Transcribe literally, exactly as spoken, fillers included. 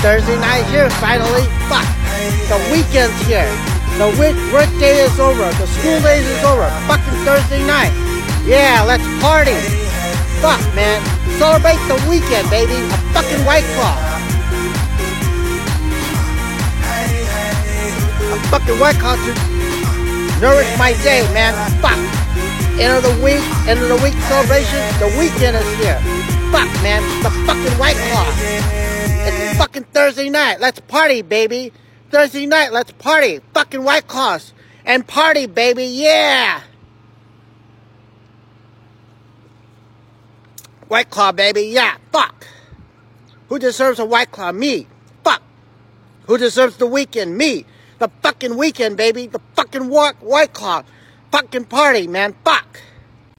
Thursday night here, finally. Fuck. The weekend's here. The week, work day is over. The school days is over. Fucking Thursday night. Yeah, let's party. Fuck, man. Celebrate the weekend, baby. A fucking White Claw. A fucking White Claw to nourish my day, man. Fuck. End of the week, end of the week celebration. The weekend is here. Fuck, man. The fucking White Claw. It's fucking Thursday night. Let's party, baby. Thursday night, let's party. Fucking White Claws. And party, baby. Yeah. White Claw, baby. Yeah. Fuck. Who deserves a White Claw? Me. Fuck. Who deserves the weekend? Me. The fucking weekend, baby. The fucking White Claw. Fucking party, man. Fuck.